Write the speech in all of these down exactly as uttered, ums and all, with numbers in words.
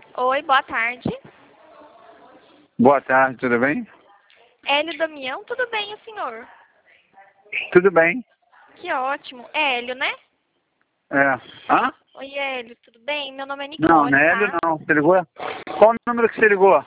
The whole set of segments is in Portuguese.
Oi, boa tarde. Boa tarde, tudo bem? Hélio Damião, tudo bem, o senhor? Tudo bem. Que ótimo. É Hélio, né? É. Hã? Oi, Hélio, tudo bem? Meu nome é Não, não Nicole, é Hélio tá? não. Você ligou? Qual o número que você ligou?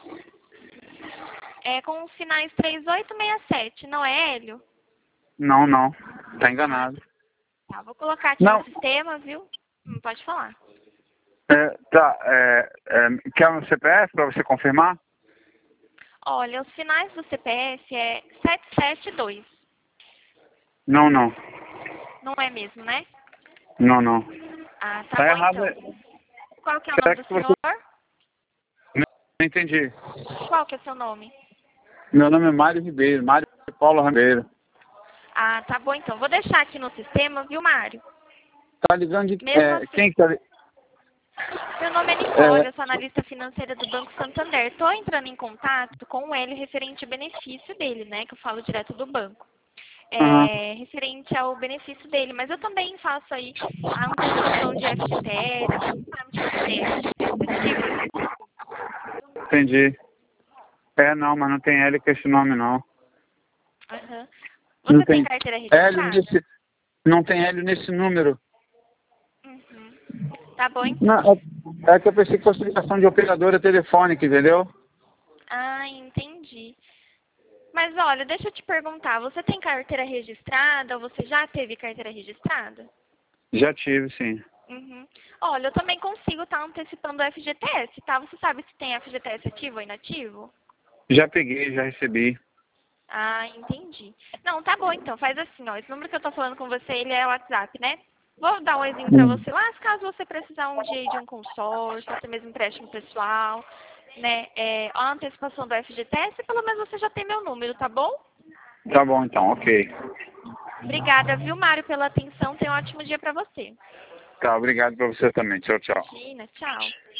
É com os finais três oito seis sete, não é Hélio? Não, não. Tá Ah, enganado. tá, vou colocar aqui no Não. sistema, viu? Hum, pode falar. É, tá, é, é, quer o C P F pra você confirmar? Olha, os finais do C P F é sete sete dois. Não, não. Não é mesmo, né? Não, não. Ah, tá Tá bom errado. então. Qual que é o nome Será do que você... senhor? Não entendi. Qual que é o seu nome? Meu nome é Mário Ribeiro. Mário Paulo Ribeiro. Ah, tá bom então. Vou deixar aqui no sistema, viu, Mário? Tá ligando de... Mesmo É, assim, quem que tá... li- meu nome é Nicole, É, eu sou analista financeira do Banco Santander. Estou entrando em contato com o Hélio referente ao benefício dele, né? Que eu falo direto do banco. aham. É, referente ao benefício dele. Mas eu também faço aí a antecipação de F G T S. Você sabe se você tem F G T S ativo ou inativo? Entendi. É, não, mas não tem Hélio com esse nome, não. Aham. Não Você tem tem carteira Hélio registrada? nesse... Não tem Hélio nesse número. Uhum. Tá bom então. Não, é, é que eu pensei que fosse ligação de operadora telefônica, entendeu? Ah, entendi. Mas olha, deixa eu te perguntar, você tem carteira registrada ou você já teve carteira registrada? Já tive, sim. Uhum. Olha, eu também consigo estar antecipando o F G T S, tá? Você sabe se tem F G T S ativo ou inativo? Já peguei, já recebi. Ah, entendi. Não, tá bom então, faz assim, ó, esse número que eu tô falando com você, ele é o WhatsApp, né? Vou dar um exemplo pra Hum. você lá, caso você precisar um dia de um consórcio, até mesmo empréstimo pessoal, né? É, a antecipação do F G T S, pelo menos você já tem meu número, tá bom? Tá bom, então, ok. Obrigada, viu, Mário, pela atenção. Tenha um ótimo dia pra você. Tá, obrigado pra você também. Tchau, tchau. Imagina, tchau.